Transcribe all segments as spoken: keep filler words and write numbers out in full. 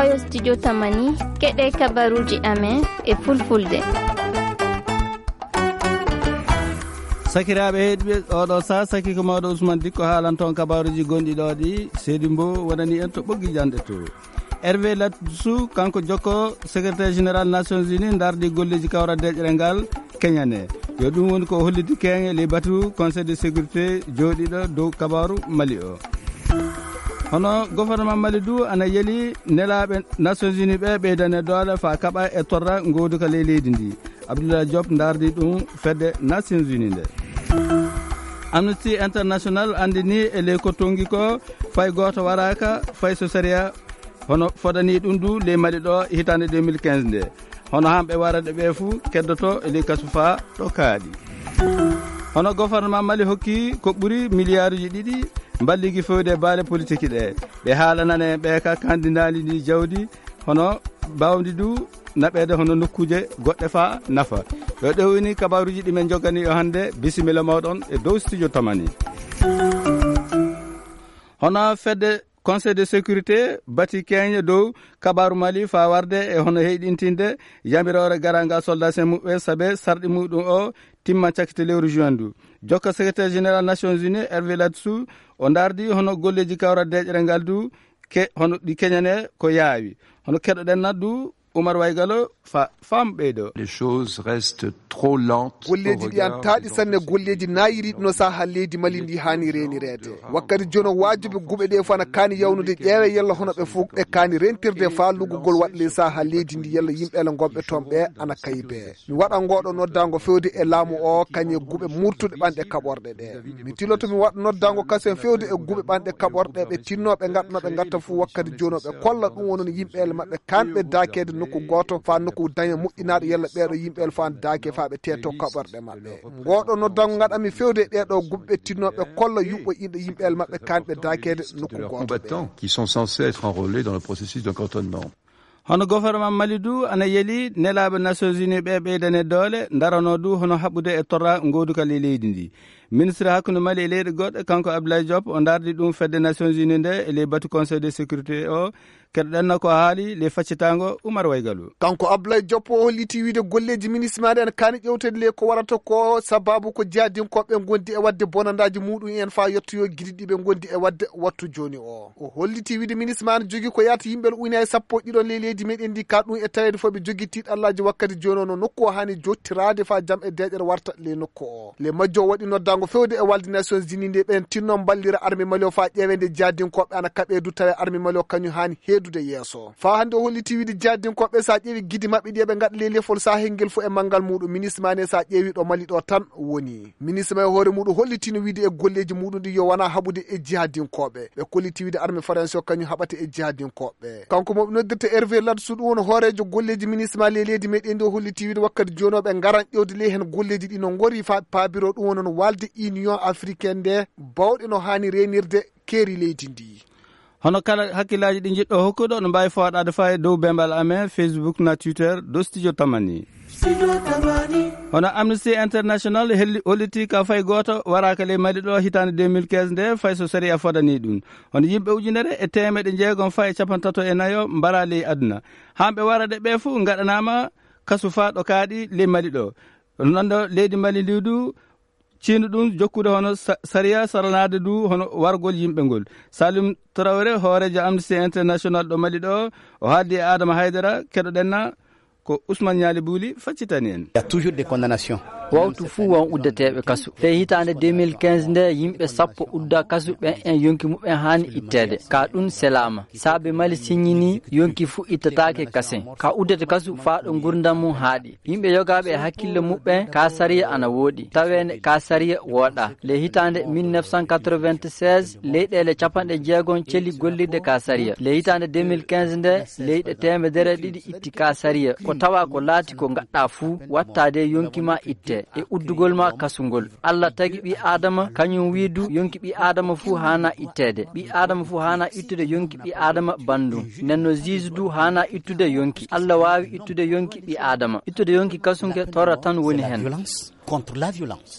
fayo studio tamani keɗe kabaruji amen e fulfulde. sakiraaɓe heeɗiɓe oɗo sa saki ko mawɗo Ousmane Dikko haalan toon kabaruji gonɗi ɗo ɗi Seydi Mbo wonani en to ɓoggi jande to. Hervé Latsou kanko jokko secrétaire général Nations Unies dardi golleji kawra deƴƴere ngal keñane yo ɗum woni ko holliti keŋe les bateaux conseil de sécurité jooɗiɗo dow kabaru Mali o. hono gouvernement Mali du ana yeli nelaɓe Nations Unies ɓe ɓeydane doole fa kaɓa e torra ngodu ka ley leydi ndi. Abdoulaye Diop dardi ɗum fedde Nations Unies nde. Amnesty International andini e ley ko tongi ko fay goto waraka fay so saria hono fodani ɗum du ley Mali ɗo hitande deux mille quinze nde hono hamɓe waraɗe ɓe fou keddoto e ley kasu fa ɗo kaaɗi. hono gouvernement Mali hokki ko ɓuuri milliard uji ɗiɗi balligi fewde e baale politique ɗe ɓe haalanane ɓe ka kandidali ndi jawdi hono bawdi du naɓede hono nokkuje goɗɗe fa nafa. ɗo ɗewini kabaruji ɗi men jogani o hande bisimilla mawɗon e dow studio tamani. hono fedde conseil de sécurité bati keñe dow kabaru Mali fa warde e hono heyɗintinde yamirore garanga soldat sen muɓɓe saabe sarɗi muɗum o timma cakkite lewru juin du. jokka secrétaire général Nations Unies Hervé Latsou o dardi hono golleji kawra deƴƴere ngal du ke hono ɗi keñane ko yaawi hono keɗoɗen naddu Oumar Waygalo fa fam ɓeydo. Les choses restent trop lentes. golleji ɗi an taaɗi sanne golleji nayiriɗi no saha leydi Mali ndi hani renirede wakkati joni wajibi guɓe ɗe fana kani yawnude ƴeewe yalla hono ɓe fof ɓe kani rentirde fa lugugol waɗle saha leydi ndi yalla yimɓele gonɓe toon ɓe ana kayibe mi waɗa ngoɗo noddango fewde e laamu o kañe guɓe murtuɗe ɓanɗe kaɓorɗe ɗe mi tiloto mi waɗa noddango kasen fewde e guɓe ɓanɗe kaɓorɗe ɓe tinnoɓe gaɗanoɓe gatta fou wakkati joni ɓe kolla ɗum wonon yimɓele mabɓe kanɓe dakede nokku goto fa nokku daña moƴƴinaɗo yalla ɓeɗo yimɓele fa daake fa ɓe teto kaɓorɗe mabɓe ngoɗo noddango gaɗami fewde ɗeɗo guɓɓe tinnoɓe kolla yuɓɓo inɗo yimɓele mabɓe kanɓe dakede nokku goto combattants qui sont censés être enrôlés dans le processus de cantonnement. hono gouvernement Mali du ana yeli nelaɓe Nations Unies ɓe ɓeydane doole darano du hono haɓɓude e torra ngoduka le leydi ndi. ministre hakkude Mali e leyɗe goɗɗe kanko Abdoulaye Diop o dardi ɗum fedde Nations Unies nde e les batu conseil de sécurité o keɗoɗenno ko haali le faccitango Oumar Waygalo. kanko Abdoulaye Diop o holliti wiide golleji ministre maɗe ene kani ƴewtede le ko warata ko sababu ko jeyadinkoɓe gondi e wadde bonandaji muɗum en fa yettoyo guiɗi ɓe gondi e wadde wattu joni o o holliti wiide ministre ma ne jogui ko yata yimɓel ujune e sappo ɗiɗon le leydi meɗen ndi ka ɗum e tawede foof ɓe jogui tiɗallaji wakkati joni o no nokku o hani jottirade fa jaam e deƴere warta le nokku o le majjo o waɗi noddango fewde e walde Nations Unies nde ɓen tinno ballira armée Mali o fa ƴewede jeyadinkoɓe ana kaɓe du tawe armée Mali o kañum hani heedude yeeso fa hande o holliti wiide jeyadinkoɓe sa ƴeewi guidi mabɓe ɗi ɓe gaɗa le lefol sa hengel fo e manggal muɗum ministre mane sa ƴeewi ɗo Mali ɗo tan woni ministre ma e hoore muɗum hollitino wiide e golleji muɗum ɗi yo wona haɓude e jihadinkoɓe ɓe kolliti wiide armée français o kañum haɓate e jihadinkoɓe kanko moɓe noddirta Hervé Latsou ɗum woni hoorejo golleji ministre ma le leydi meɗen ndi o holliti wiide wakkati joni o ɓe garan ƴewde le hen golleji ɗi no gori fa paabiro ɗum woni no walde union africaine nde bawɗe no hani renirde keeri leydi ndi. hono kala hakkillaji ɗi jiɗɗo hokkuɗo no mbawi fawaɗade fa e dow bembal amen Facebook na Twitter do studio tamani. hono Amnesty International helli holliti ka fay goto waraka le Mali ɗo hitande deux mille quinze nde fay so sari a fodani ɗum hono yimɓe ujunere e temeɗe jeegom fa e capantato e nayo mbara ley aduna hamɓe waraɗe ɓe fou gaɗanama kasu fa ɗo kaaɗi le Mali ɗo nondo leydi Mali ndi du ciinu ɗum jokkude hono saria saranade du hono wargol yimɓe ngol. Salim Traoré hoorejo Amnesty International ɗo Mali ɗo o haaldi e Adama Haydara keɗoɗenna ko Ousmane Niali Bouli faccitani en. Il y a toujours des condamnations. wawtu fuu won uddeteɓe kasu te hitande deux mille quinze nde yimɓe sappo udda kasu ɓen en yonki muɓen hani ittede ka ɗum selama saabe Mali signini yonki fuu ittatake kasen ka uddete kasu fa ɗo gurdam mum haaɗi yimɓe yogaɓe e hakkille muɓɓen ka sariya ana wooɗi tawene ka sariya wooɗa le hitande mille neuf cent quatre-vingt-seize leyɗele capanɗe jeegon celi gollirde ka sariya le hitande deux mille quinze nde leyɗe temedere ɗiɗi itti ka sariya ko tawa ko laati ko gaɗɗa fuu wattade yonkima itte e uddugol ma kasungol Allah tagi ɓi adama kañum wiidu yonki ɓi adama fuu hana ittede ɓi adama fuu hana ittude yonki ɓi adama bandum nenno juge du hana ittude yonki Allah wawi ittude yonki ɓi adama ittude yonki kasunke tora tan woni hen contre la violence.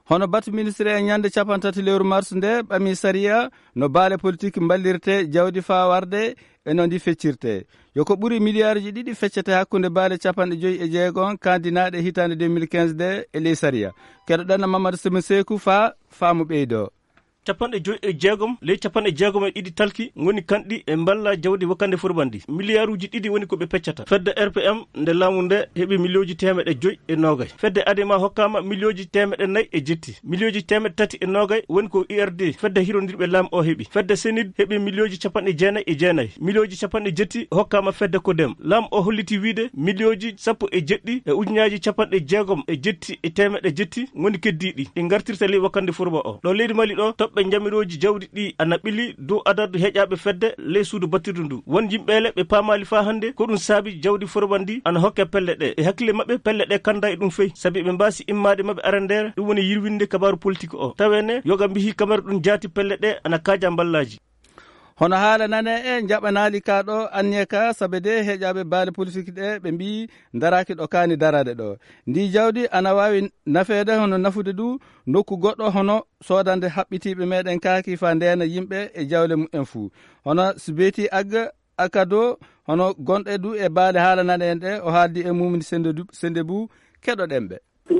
hono batu ministre e ñande capantati lewru mars nde ɓami saria no baale politique ballirte jawdi fa warde e no ndi feccirte yoko ɓuuri milliard ji ɗiɗi feccete hakkude baale capanɗe joyi e jeegon kandinaɗe hitande deux mille quinze de e ley saria keɗoɗanno mamadou semi sekou fa faamu ɓeydo capanɗe joyi e jeegom ley capanɗe jeegom e ɗiɗi talki goni kanɗi e balla jawdi wakkande furbandi milliard uji ɗiɗi woni koɓe peccata fedde R P M nde laamu nde heeɓi millioji temeɗe joyi e nogay fedde adema hokkama millioji temeɗe nayyi e jetti millioji temeɗe tati e nogay woni ko I R D fedde hirodirɓe laamu o heeɓi fedde senid heeɓi millioji capanɗe jeenayyi e jeenayyi millioji capanɗe jetti hokkama fedde kodem laamu o holliti wiide millioji sappo e jeɗɗi e ujunaji capanɗe jeegom e jetti e temeɗe jetti goni keddiɗi ɗi gartirta ley wakkande furba o ɗo leydi Mali ɗo toɓɓe jamiroji jawdi ɗi ana ɓili dow adadu heƴaɓe fedde ley suudu battirdu ndu won yimɓele ɓe pamali fa hande ko ɗum saabi jawdi forɓandi ana hokke pelle ɗe e hakkille mabɓe pelle ɗe kanda e ɗum feyi saabi ɓe mbasi immade mabɓe arandere ɗum woni yirwinde kabaru politique o tawene yoga mbihi kamara ɗum jaati pelle ɗe ana kaaja ballaji hono haala nane e jaɓanali ka ɗo anniye ka sabe de heƴaɓe baale politique ɗe ɓe mbi daraki ɗo kani darade ɗo ndi jawdi ana wawi nafede hono nafude du nokku goɗɗo hono sodande haɓɓitiɓe meɗen kaaki fa ndena yimɓe e jawle mumen fuu hono so beeti agga akado hono gonɗe du e baale haala nane en ɗe o haaldi e mumni sende bou keɗoɗenɓe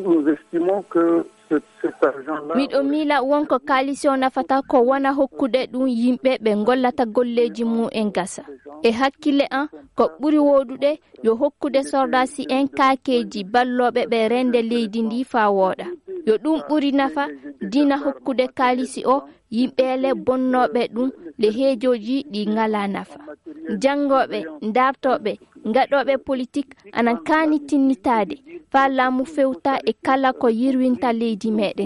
miɗo miila wonko coalition nafata ko wona hokkude ɗum yimɓe ɓe gollata golleji mumen gasa e hakkille an ko ɓuri wodude yo hokkude sordasi en kakeji balloɓe ɓe rende leydi ndi fa wooɗa yo ɗum ɓuri nafa dina hokkude kalisi o yimɓele bonnoɓe ɗum le heejoji ɗi ngala nafa jangoɓe dartoɓe gaɗoɓe politique anan kani tinnitade fa laamu fewta e kala ko yirwinta leydi meɗen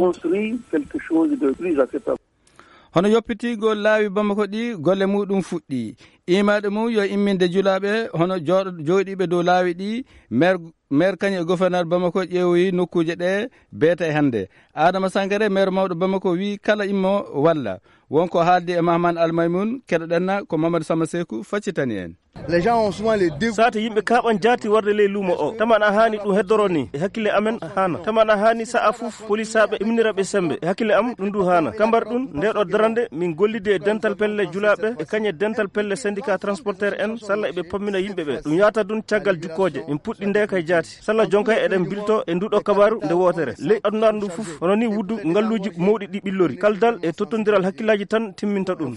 hono yoppitigol laawi Bamako ɗi golle muɗum fuɗɗi imaɗe mum yo imminde julaɓe hono joɗiɓe dow laawi ɗi maire maire kañum e gouverneur Bamako ƴeewoyi nokkuje ɗe beeta e hannde Adama Sankare maire mawɗo Bamako wi kala immo walla wonko haaldi e Mahamane Almaymoun keɗoɗenna ko Mamadou Sama Sekou faccitani en sata yimɓe kaɓan jaati warde ley luumo o taman a hani ɗum heddoro ni e hakkille amen hana taman a hani sa a fof polisaɓe imniraɓe sembe e hakkille am ɗum du hana kambar ɗum ndeɗo darande min gollide e dental pelle julaɓe e kañe dental pelle syndicat transporteur en salla eɓe pammina yimɓeɓe ɗum yata ɗum caggal jukkoje min puɗɗi nde kay jaati salla jonkay eɗen bilto e nduɗo kabaru nde wotere ley adunaɗo ndu fof hono ni wuddu ngalluji mawɗi ɗi ɓillori kaldal e tottodiral hakkillaji tan timminta ɗum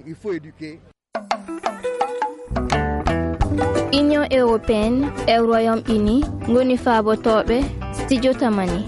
Union européenne e Royaume-Uni ngoni faabotoɓe studio tamani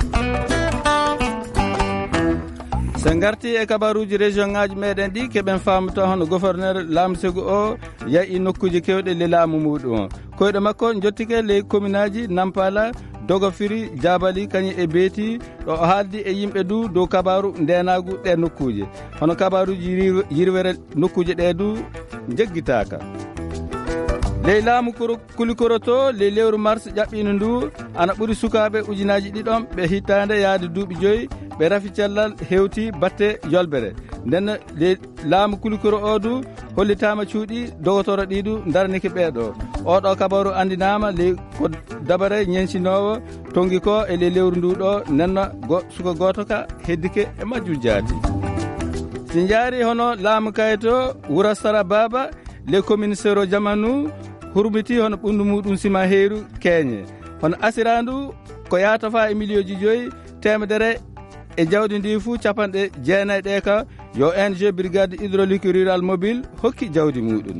sen garti e kabaruji région ngaji meɗen ɗi keɓen famata hono gouverneur laamu segu o yayi nokkuji kewɗe le laamu muɗum o koyɗo makko jottike ley commune aji Nampala Dogofiri Jabali kañum e Beeti ɗo o haaldi e yimɓe du dow kabaru ndenagu ɗe nokkuje hono kabaruji yirwere nokkuje ɗe du jeggitaka ley laamu kulikoroto ley lewru mars ƴaɓɓino ndu ana ɓuuri sukaɓe ujunaji ɗiɗon ɓe hittande yaade duuɓi joyyi ɓe rafi cellal hewti batte yolbere nden ley laamu kulikoro o du hollitama cuuɗi dogotoro ɗiɗu darniki ɓeeɗo oɗo kabaru andinama ley ko dabare ñencinowo tongi ko e ley lewru ndu ɗo nenno go, suka goto ka heddike e majjum jaati si jaari hono laamu kayito Wura Sara Baba les communautaires o jamanu hurmiti hono ɓundu muɗum sima heeru keñe hono asirandu ko yata fa e millioji joyyi temedere e jawdi ndi fuu capanɗe jeenayyi ɗe ka yo O N G brigade hydraulique rural mobile hokki jawdi muɗum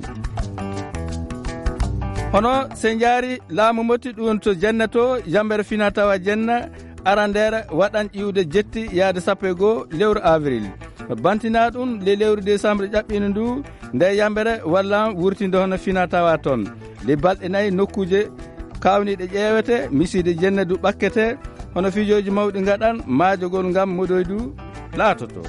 hono sen jaari laamu motti ɗum to jenna to jambere fina tawa jenna arandere waɗan ƴiwde jetti yaade sappo e goho lewru avril bantina ɗum le lewru décembre ƴaɓɓino ndu nde yambere wallam wurtinde hono fina tawa toon le balɗe nayyi nokkuje kawniɗe ƴeewete miside jenne du ɓakkete hono fijoji mawɗi gaɗan maajogol ngam moɗoydu laatoto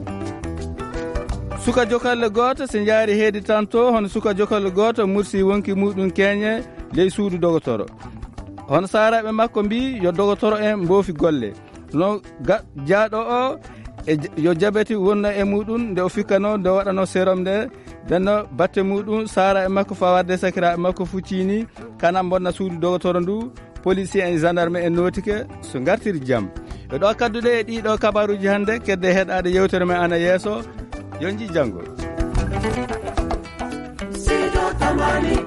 suka jokalle goto so jaari heedi tanto hono suka jokalle goto mursi wonki muɗum keñe ley suudu dogotoro hono saraɓe makko mbi yo dogotoro en mboofi golle no jaaɗo o e yo jabeti wonno e muɗum nde o fikkano nde waɗano sérum nde denno batte muɗum sara e makko fa wadde sakiraɓe makko fuccini kanam bonna suudu dogotoro ndu policier en gendarme en notike so gartiri jaam ɓe ɗo kaddude e ɗiɗo kabaruji hannde kedde heɗade yewtere men ana yeeso yonji janggo. Tamani